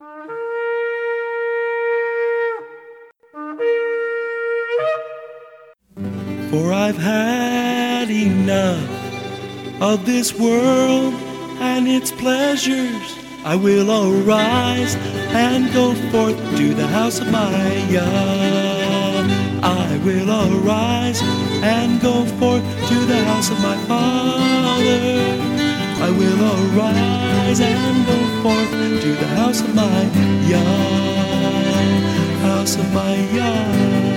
For I've had enough of this world and its pleasures. I will arise and go forth to the house of my Yah. I will arise and go forth to the house of my Father. I will arise and go forth to the house of my Yah. House of my Yah.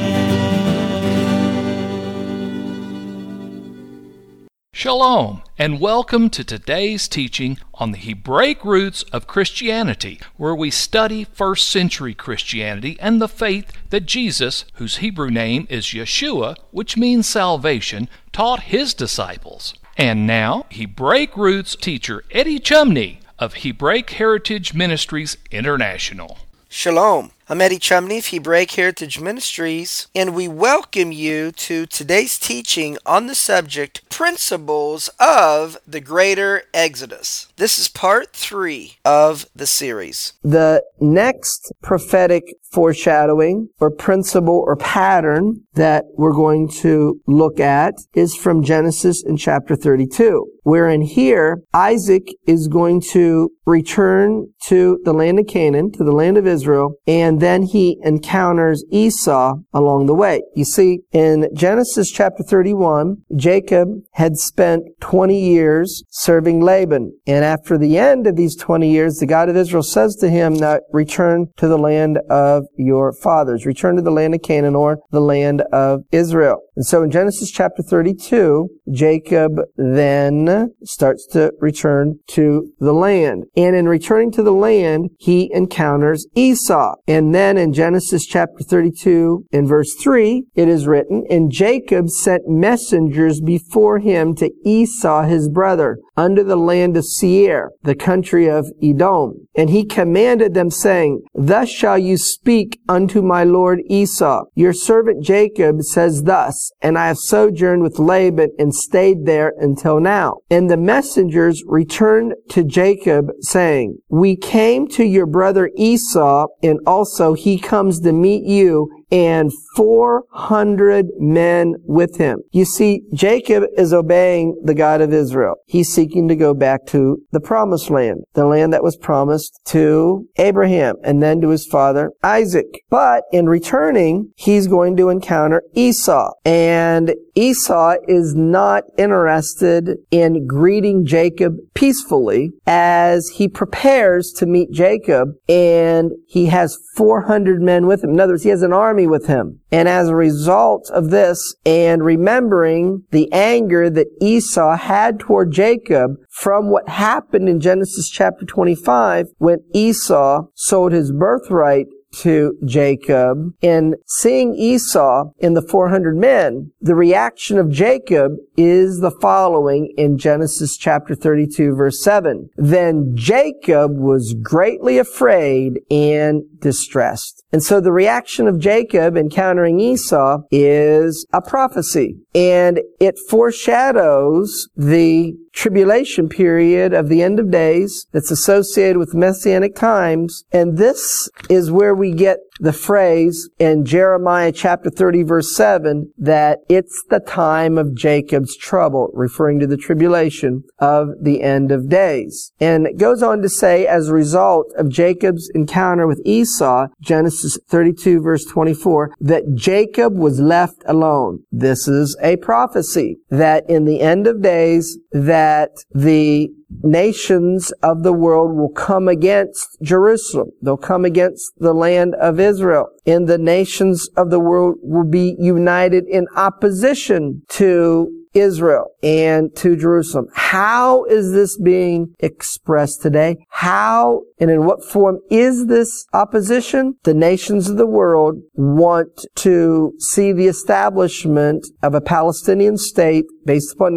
Shalom, and welcome to today's teaching on the Hebraic roots of Christianity, where we study first century Christianity and the faith that Jesus, whose Hebrew name is Yeshua, which means salvation, taught his disciples. And now, Hebraic roots teacher Eddie Chumney of Hebraic Heritage Ministries International. Shalom. I'm Eddie Chumney of Hebraic Heritage Ministries, and we welcome you to today's teaching on the subject, Principles of the Greater Exodus. This is part 3 of the series. The next prophetic foreshadowing or principle or pattern that we're going to look at is from Genesis in chapter 32, wherein here Isaac is going to return to the land of Canaan, to the land of Israel, and then he encounters Esau along the way. You see, in Genesis chapter 31, Jacob had spent 20 years serving Laban. And after the end of these 20 years, the God of Israel says to him, now return to the land of your fathers. Return to the land of Canaan, or the land of Israel. And so in Genesis chapter 32, Jacob then starts to return to the land. And in returning to the land, he encounters Esau. And then in Genesis chapter 32, in verse 3, it is written, and Jacob sent messengers before him to Esau his brother, under the land of Seir, the country of Edom. And he commanded them, saying, thus shall you speak unto my lord Esau. Your servant Jacob says thus, and I have sojourned with Laban and stayed there until now. And the messengers returned to Jacob, saying, we came to your brother Esau, and also he comes to meet you, and 400 men with him. You see, Jacob is obeying the God of Israel. He's seeking to go back to the promised land, the land that was promised to Abraham and then to his father Isaac. But in returning, he's going to encounter Esau. And Esau is not interested in greeting Jacob peacefully as he prepares to meet Jacob, and he has 400 men with him. In other words, he has an army with him. And as a result of this, and remembering the anger that Esau had toward Jacob from what happened in Genesis chapter 25, when Esau sold his birthright to Jacob, and seeing Esau in the 400 men, the reaction of Jacob is the following in Genesis chapter 32, verse 7. Then Jacob was greatly afraid and distressed. And so the reaction of Jacob encountering Esau is a prophecy, and it foreshadows the tribulation period of the end of days that's associated with messianic times. And this is where we get the phrase in Jeremiah chapter 30 verse 7 that it's the time of Jacob's trouble, referring to the tribulation of the end of days. And it goes on to say, as a result of Jacob's encounter with Esau, Genesis 32 verse 24, that Jacob was left alone. This is a prophecy that in the end of days that the nations of the world will come against Jerusalem. They'll come against the land of Israel. And the nations of the world will be united in opposition to Israel and to Jerusalem. How is this being expressed today? How and in what form is this opposition? The nations of the world want to see the establishment of a Palestinian state based upon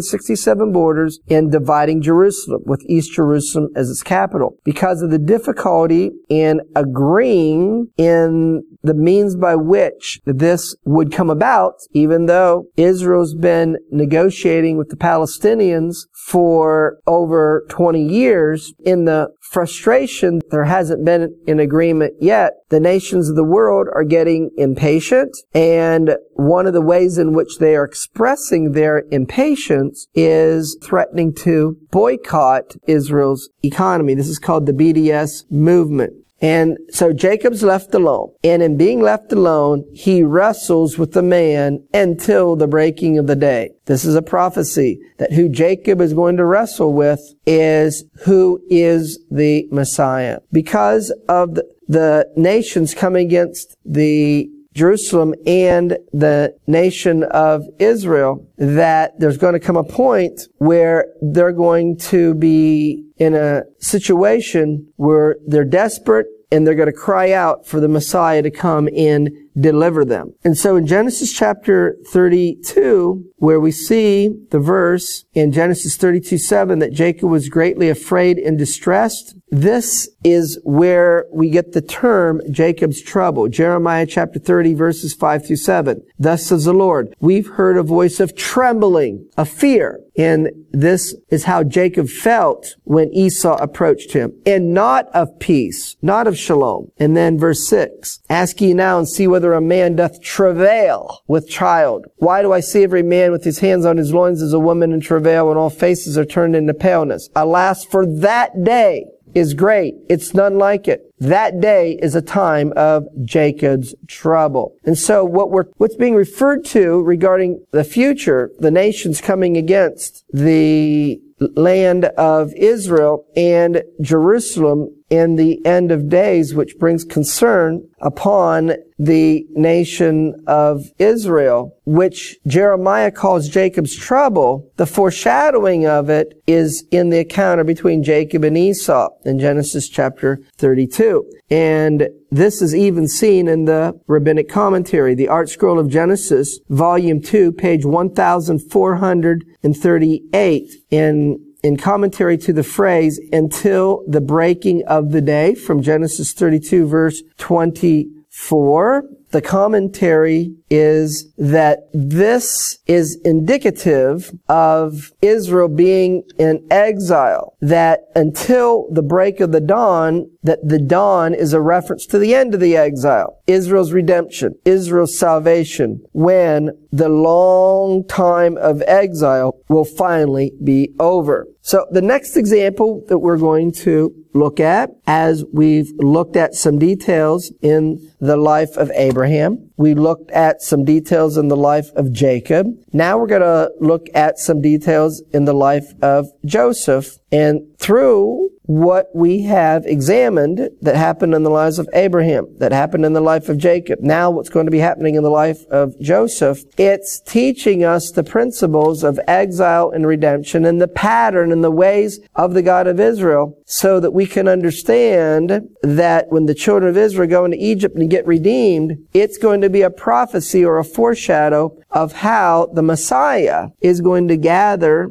1967 borders and dividing Jerusalem, with East Jerusalem as its capital. Because of the difficulty in agreeing in the means by which this would come about, even though Israel's been negotiating with the Palestinians for over 20 years, in the frustration frustration, there hasn't been an agreement yet. The nations of the world are getting impatient, and one of the ways in which they are expressing their impatience is threatening to boycott Israel's economy. This is called the BDS movement. And so Jacob's left alone. And in being left alone, he wrestles with the man until the breaking of the day. This is a prophecy that who Jacob is going to wrestle with is who is the Messiah. Because of the nations coming against the Jerusalem and the nation of Israel, that there's going to come a point where they're going to be in a situation where they're desperate and they're going to cry out for the Messiah to come and deliver them. And so in Genesis chapter 32, where we see the verse in Genesis 32:7 that Jacob was greatly afraid and distressed, this is where we get the term Jacob's trouble. Jeremiah chapter 30 verses 5-7. Thus says the Lord, we've heard a voice of trembling, of fear. And this is how Jacob felt when Esau approached him. And not of peace, not of shalom. And then verse 6. Ask ye now and see whether a man doth travail with child. Why do I see every man with his hands on his loins as a woman in travail, when all faces are turned into paleness? Alas, for that day is great. It's none like it. That day is a time of Jacob's trouble. And so what's being referred to regarding the future, the nations coming against the land of Israel and Jerusalem in the end of days, which brings concern upon the nation of Israel, which Jeremiah calls Jacob's trouble. The foreshadowing of it is in the encounter between Jacob and Esau in Genesis chapter 32. And this is even seen in the rabbinic commentary, the Art Scroll of Genesis, volume 2, page 1438, in commentary to the phrase, until the breaking of the day, from Genesis 32, verse 24. The commentary is that this is indicative of Israel being in exile, that until the break of the dawn, that the dawn is a reference to the end of the exile, Israel's redemption, Israel's salvation, when the long time of exile will finally be over. So the next example that we're going to look at, as we've looked at some details in the life of Abraham, we looked at some details in the life of Jacob. Now we're going to look at some details in the life of Joseph. And through what we have examined that happened in the lives of Abraham, that happened in the life of Jacob, now what's going to be happening in the life of Joseph, it's teaching us the principles of exile and redemption and the pattern and the ways of the God of Israel, so that we can understand that when the children of Israel go into Egypt and get redeemed, it's going to be a prophecy or a foreshadow of how the Messiah is going to gather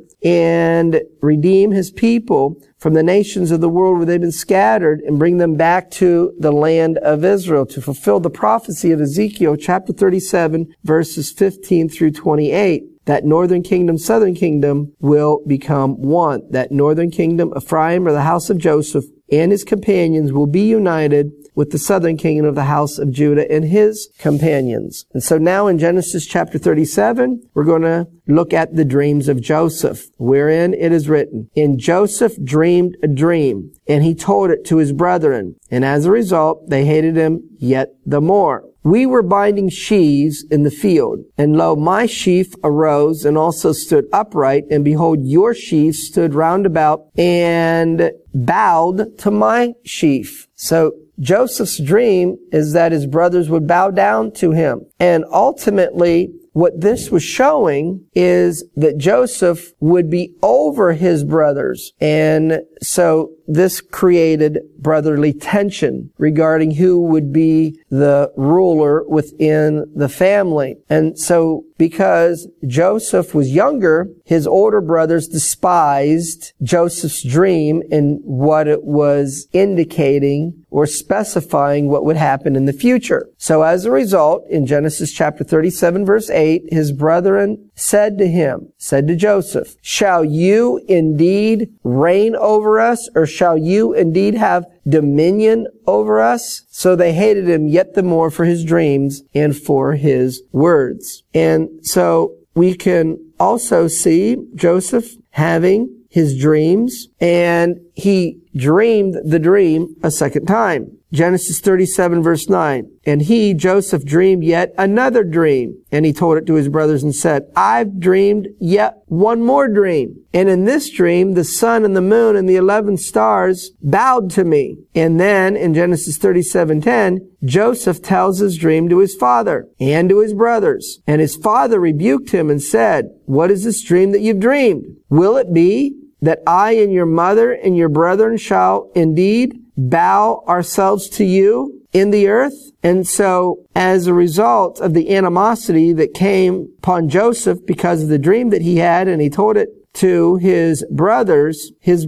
and redeem his people from the nations of the world where they've been scattered and bring them back to the land of Israel, to fulfill the prophecy of Ezekiel chapter 37 verses 15 through 28. That northern kingdom, southern kingdom will become one. That northern kingdom, Ephraim, or the house of Joseph, and his companions will be united with the southern kingdom of the house of Judah and his companions. And so now in Genesis chapter 37, we're going to look at the dreams of Joseph, wherein it is written, and Joseph dreamed a dream, and he told it to his brethren, and as a result, they hated him yet the more. We were binding sheaves in the field, and lo, my sheaf arose and also stood upright, and behold, your sheaf stood round about and bowed to my sheaf. So Joseph's dream is that his brothers would bow down to him. And ultimately, what this was showing is that Joseph would be over his brothers. And so this created brotherly tension regarding who would be the ruler within the family. And so because Joseph was younger, his older brothers despised Joseph's dream and what it was indicating or specifying what would happen in the future. So as a result, in Genesis chapter 37 verse 8, his brethren said to Joseph, shall you indeed reign over us, or shall you indeed have dominion over us? So they hated him yet the more for his dreams and for his words. And so we can also see Joseph having his dreams, and he dreamed the dream a second time. Genesis 37 verse 9. And he, Joseph, dreamed yet another dream. And he told it to his brothers and said, I've dreamed yet one more dream. And in this dream, the sun and the moon and the 11 stars bowed to me. And then in Genesis 37:10, Joseph tells his dream to his father and to his brothers. And his father rebuked him and said, what is this dream that you've dreamed? Will it be that I and your mother and your brethren shall indeed bow ourselves to you in the earth? And so, as a result of the animosity that came upon Joseph because of the dream that he had, and he told it to his brothers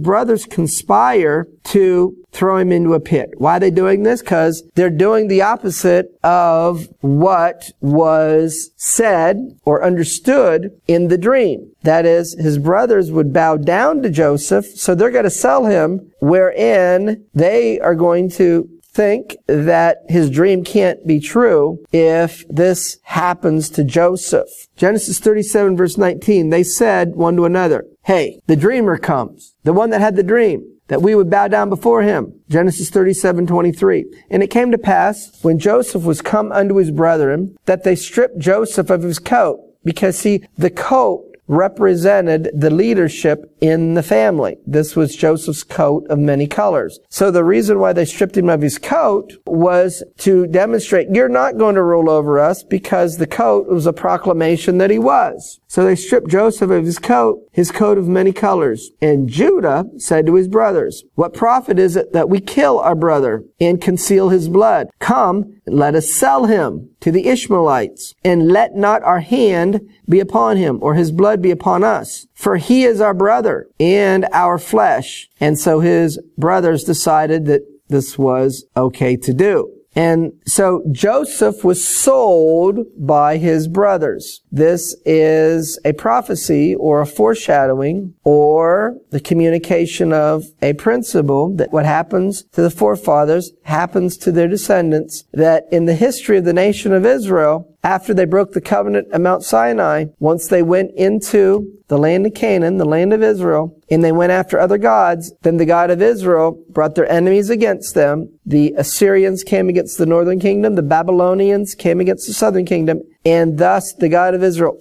conspire to throw him into a pit. Why are they doing this? Because they're doing the opposite of what was said or understood in the dream. That is, his brothers would bow down to Joseph, so they're going to sell him, wherein they are going to think that his dream can't be true if this happens to Joseph. Genesis 37 verse 19, they said one to another, hey, the dreamer comes, the one that had the dream, that we would bow down before him. Genesis 37:23. And it came to pass, when Joseph was come unto his brethren, that they stripped Joseph of his coat, because the coat represented the leadership in the family. This was Joseph's coat of many colors. So the reason why they stripped him of his coat was to demonstrate, you're not going to rule over us, because the coat was a proclamation that he was. So they stripped Joseph of his coat of many colors. And Judah said to his brothers, what profit is it that we kill our brother and conceal his blood? Come, and let us sell him to the Ishmaelites, and let not our hand be upon him, or his blood be upon us. For he is our brother and our flesh. And so his brothers decided that this was okay to do. And so Joseph was sold by his brothers. This is a prophecy or a foreshadowing or the communication of a principle that what happens to the forefathers happens to their descendants, that in the history of the nation of Israel, after they broke the covenant at Mount Sinai, once they went into the land of Canaan, the land of Israel, and they went after other gods, then the God of Israel brought their enemies against them. The Assyrians came against the northern kingdom, the Babylonians came against the southern kingdom, and thus the God of Israel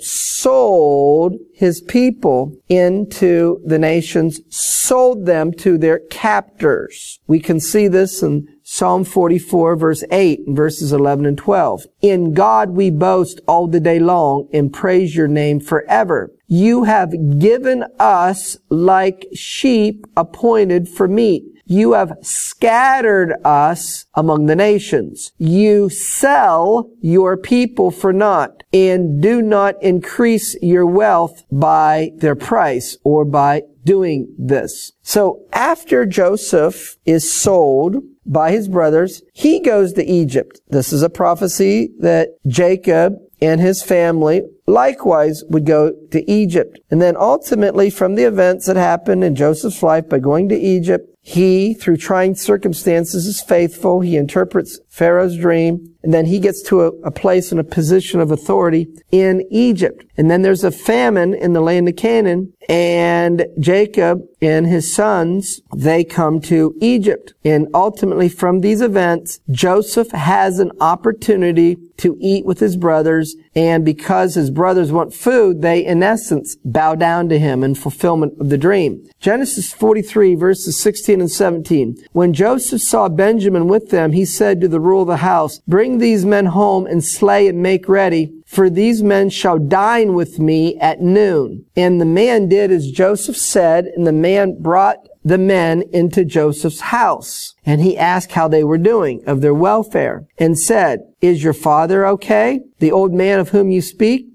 sold his people into the nations, sold them to their captors. We can see this in Psalm 44 verse 8 and verses 11 and 12. In God we boast all the day long and praise your name forever. You have given us like sheep appointed for meat. You have scattered us among the nations. You sell your people for naught, and do not increase your wealth by their price or by doing this. So after Joseph is sold by his brothers, he goes to Egypt. This is a prophecy that Jacob and his family likewise would go to Egypt. And then ultimately, from the events that happened in Joseph's life by going to Egypt, he, through trying circumstances, is faithful. He interprets Pharaoh's dream, and then he gets to a place and a position of authority in Egypt. And then there's a famine in the land of Canaan, and Jacob and his sons, they come to Egypt. And ultimately, from these events, Joseph has an opportunity to eat with his brothers, and because his brothers want food, they, in essence, bow down to him in fulfillment of the dream. Genesis 43, verses 16 and 17. When Joseph saw Benjamin with them, he said to the ruler of the house, bring these men home and slay and make ready, for these men shall dine with me at noon. And the man did as Joseph said, and the man brought the men into Joseph's house. And he asked how they were doing, of their welfare, and said, is your father okay, the old man of whom you speak?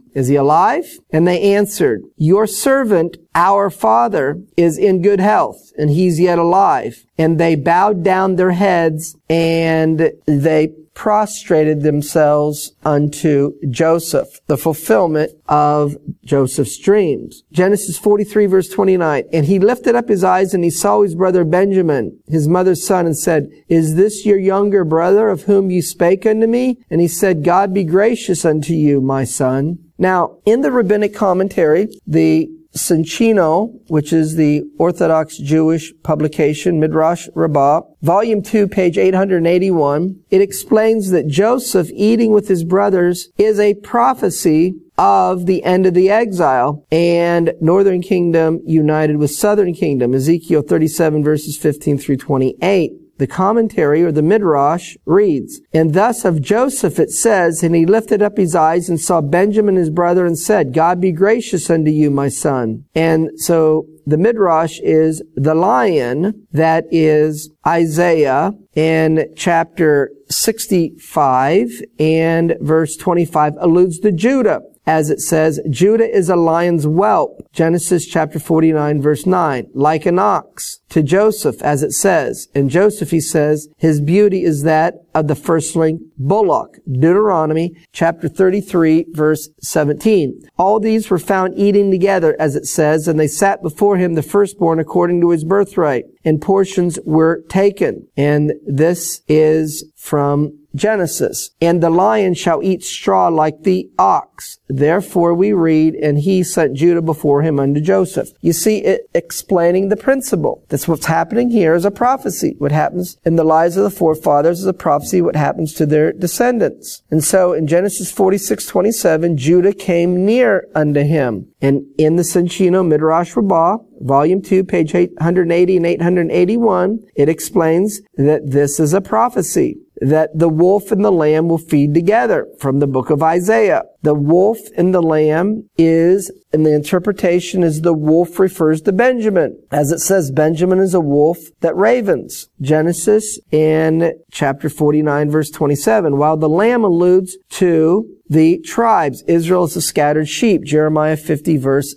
Is he alive? And they answered, your servant, our father, is in good health, and he's yet alive. And they bowed down their heads, and they prostrated themselves unto Joseph, the fulfillment of Joseph's dreams. Genesis 43 verse 29, and he lifted up his eyes and he saw his brother Benjamin, his mother's son, and said, is this your younger brother of whom you spake unto me? And he said, God be gracious unto you, my son. Now, in the rabbinic commentary, the Soncino, which is the Orthodox Jewish publication, Midrash Rabbah, Volume 2, page 881, it explains that Joseph eating with his brothers is a prophecy of the end of the exile and Northern Kingdom united with Southern Kingdom, Ezekiel 37 verses 15 through 28. The commentary, or the Midrash, reads, and thus of Joseph it says, and he lifted up his eyes and saw Benjamin his brother and said, God be gracious unto you, my son. And so the Midrash is the lion, that is Isaiah in chapter 65 and verse 25 alludes to Judah. As it says, Judah is a lion's whelp, Genesis chapter 49, verse 9, like an ox to Joseph, as it says. And Joseph, he says, his beauty is that of the firstling bullock, Deuteronomy chapter 33, verse 17. All these were found eating together, as it says, and they sat before him, the firstborn, according to his birthright, and portions were taken. And this is from Genesis. And the lion shall eat straw like the ox. Therefore we read, and he sent Judah before him unto Joseph. You see it explaining the principle. That's what's happening here is a prophecy. What happens in the lives of the forefathers is a prophecy what happens to their descendants. And so in Genesis 46:27, Judah came near unto him. And in the Soncino Midrash Rabbah, Volume 2, page 880 and 881, it explains that this is a prophecy, that the wolf and the lamb will feed together from the book of Isaiah. The wolf and the lamb is, and the interpretation is the wolf refers to Benjamin. As it says, Benjamin is a wolf that ravens. Genesis in chapter 49, verse 27, while the lamb alludes to the tribes. Israel is a scattered sheep, Jeremiah 50, verse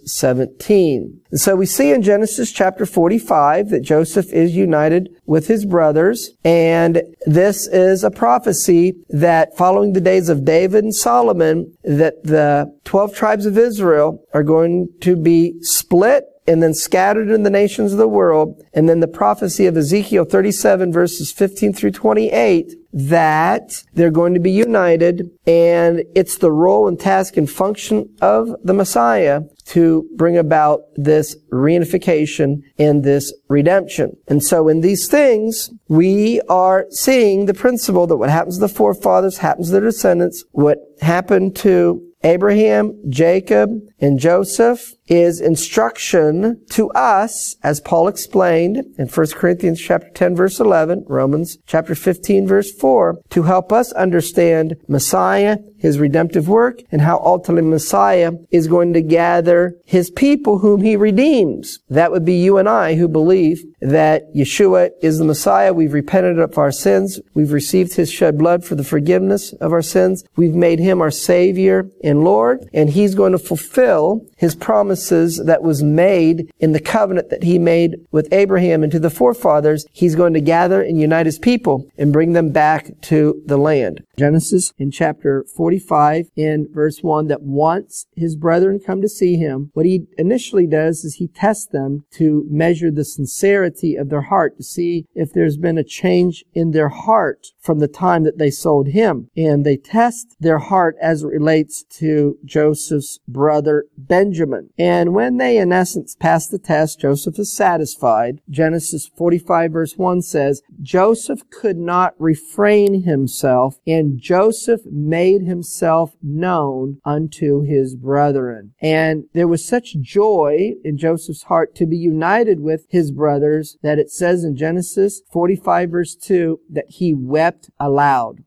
17. And so we see in Genesis chapter 45 that Joseph is united with his brothers, and this is a prophecy that following the days of David and Solomon, that the 12 tribes of Israel are going to be split and then scattered in the nations of the world. And then the prophecy of Ezekiel 37 verses 15 through 28, that they're going to be united, and it's the role and task and function of the Messiah to bring about this reunification and this redemption. And so in these things, we are seeing the principle that what happens to the forefathers happens to their descendants. What happened to Abraham, Jacob, and Joseph is instruction to us, as Paul explained in 1 Corinthians chapter 10, verse 11, Romans chapter 15, verse 4, to help us understand Messiah, his redemptive work, and how ultimately Messiah is going to gather his people whom he redeems. That would be you and I who believe that Yeshua is the Messiah. We've repented of our sins. We've received his shed blood for the forgiveness of our sins. We've made him our Savior and Lord, and he's going to fulfill his promises that was made in the covenant that he made with Abraham and to the forefathers. He's going to gather and unite his people and bring them back to the land. Genesis in chapter 45 in verse 1, that once his brethren come to see him, what he initially does is he tests them to measure the sincerity of their heart, to see if there's been a change in their heart from the time that they sold him. And they test their heart as it relates to Joseph's brother Benjamin. And when they in essence pass the test, Joseph is satisfied. Genesis 45 verse 1 says, Joseph could not refrain himself, and Joseph made himself known unto his brethren. And there was such joy in Joseph's heart to be united with his brothers that it says in Genesis 45 verse 2 that he wept aloud.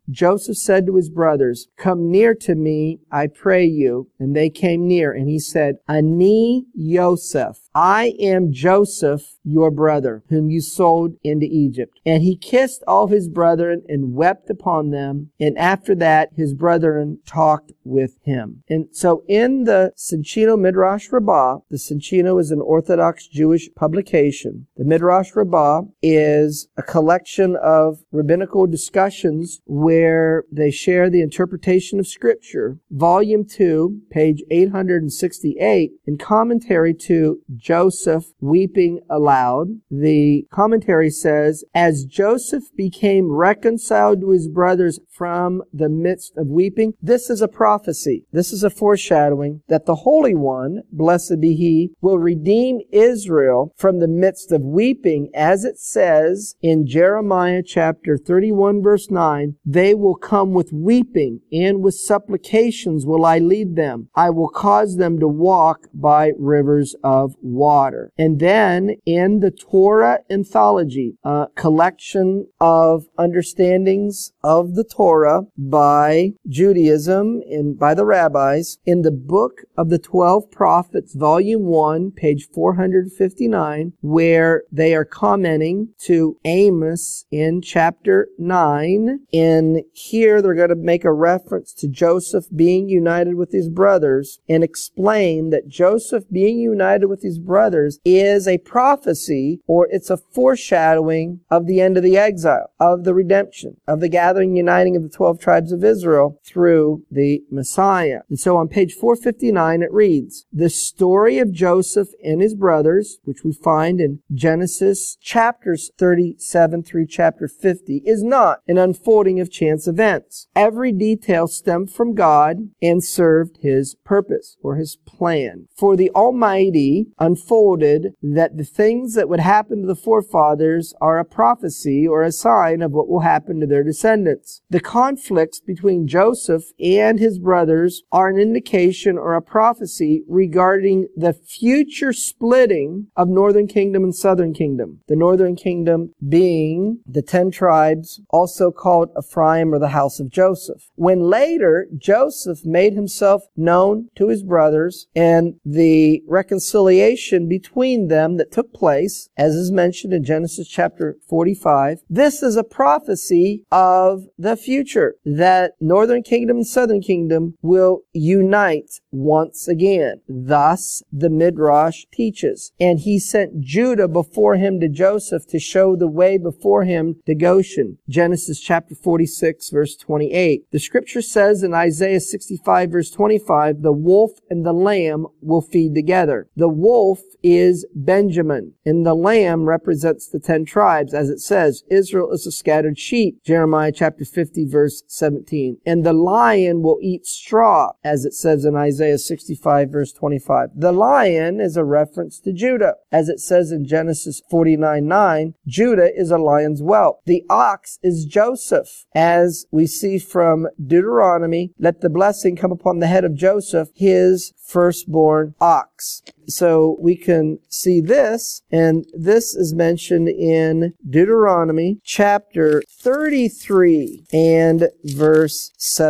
Joseph said to his brothers, "Come near to me, I pray you." And they came near, and he said, "Ani Yosef, I am Joseph, your brother, whom you sold into Egypt." And he kissed all his brethren and wept upon them. And after that, his brethren talked with him. And so in the Soncino Midrash Rabbah, the Soncino is an Orthodox Jewish publication. The Midrash Rabbah is a collection of rabbinical discussions where they share the interpretation of Scripture. Volume 2, page 868, in commentary to Joseph weeping aloud. The commentary says, "As Joseph became reconciled to his brothers from the midst of weeping," this is a prophecy. This is a foreshadowing that the Holy One, blessed be He, will redeem Israel from the midst of weeping, as it says in Jeremiah chapter 31 verse 9, "They will come with weeping, and with supplications will I lead them. I will cause them to walk by rivers of water." And then in the Torah Anthology, a collection of understandings of the Torah by Judaism and by the rabbis, in the Book of the 12 Prophets, volume 1, page 459, where they are commenting to Amos in chapter 9. And here they're going to make a reference to Joseph being united with his brothers and explain that Joseph being united with his brothers is a prophecy, or it's a foreshadowing of the end of the exile, of the redemption, of the gathering and uniting of the 12 tribes of Israel through the Messiah. And so on page 459 it reads, "The story of Joseph and his brothers," which we find in Genesis chapters 37 through chapter 50, "is not an unfolding of chance events. Every detail stemmed from God and served His purpose, or His plan. For the Almighty unfolded that the things that would happen to the forefathers are a prophecy or a sign of what will happen to their descendants. The conflicts between Joseph and his brothers are an indication or a prophecy regarding the future splitting of northern kingdom and southern kingdom. The northern kingdom being the 10 tribes, also called Ephraim, or the house of Joseph. When later Joseph made himself known to his brothers, and the reconciliation between them that took place, as is mentioned in Genesis chapter 45, this is a prophecy of the future, that northern kingdom and southern kingdom will unite once again. Thus the Midrash teaches. And he sent Judah before him to Joseph to show the way before him to Goshen. Genesis chapter 46 verse 28. The scripture says in Isaiah 65 verse 25, "The wolf and the lamb will feed together." The wolf is Benjamin, and the lamb represents the 10 tribes, as it says, "Israel is a scattered sheep," Jeremiah chapter 50 verse 17. "And the lion will eat straw," as it says in Isaiah 65 verse 25. The lion is a reference to Judah, as it says in Genesis 49:9, "Judah is a lion's whelp." The ox is Joseph, as we see from Deuteronomy, "Let the blessing come upon the head of Joseph, his firstborn ox." So we can see this, and this is mentioned in Deuteronomy chapter 33 and verse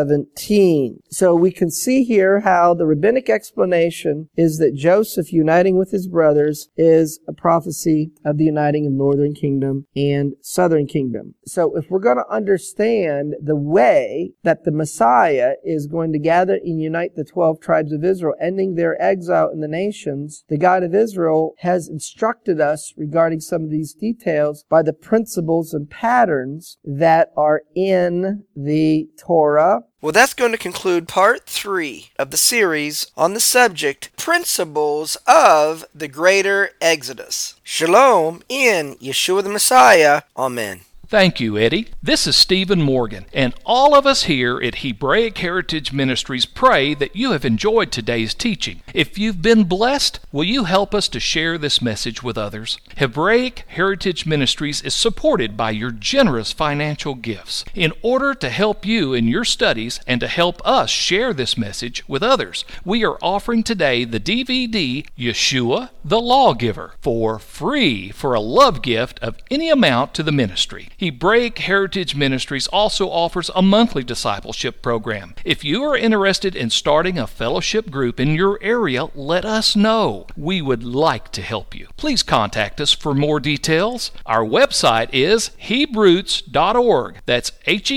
17. So we can see here how the rabbinic explanation is that Joseph uniting with his brothers is a prophecy of the uniting of northern kingdom and southern kingdom. So if we're going to understand the way that the Messiah is going to gather and unite the 12 tribes of Israel, ending their exile in the nations, the God of Israel has instructed us regarding some of these details by the principles and patterns that are in the Torah. Well, that's going to conclude part 3 of the series on the subject, Principles of the Greater Exodus. Shalom in Yeshua the Messiah. Amen. Thank you, Eddie. This is Stephen Morgan, and all of us here at Hebraic Heritage Ministries pray that you have enjoyed today's teaching. If you've been blessed, will you help us to share this message with others? Hebraic Heritage Ministries is supported by your generous financial gifts. In order to help you in your studies and to help us share this message with others, we are offering today the DVD Yeshua the Lawgiver for free for a love gift of any amount to the ministry. Hebraic Heritage Ministries also offers a monthly discipleship program. If you are interested in starting a fellowship group in your area, let us know. We would like to help you. Please contact us for more details. Our website is Hebroots.org. That's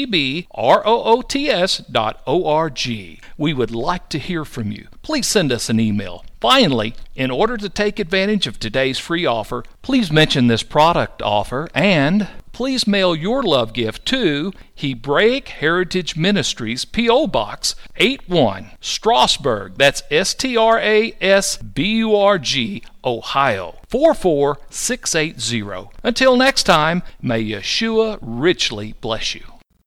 Hebroots.org. We would like to hear from you. Please send us an email. Finally, in order to take advantage of today's free offer, please mention this product offer and please mail your love gift to Hebraic Heritage Ministries, P.O. Box 81, Strasburg, that's Strasburg, Ohio 44680. Until next time, may Yeshua richly bless you.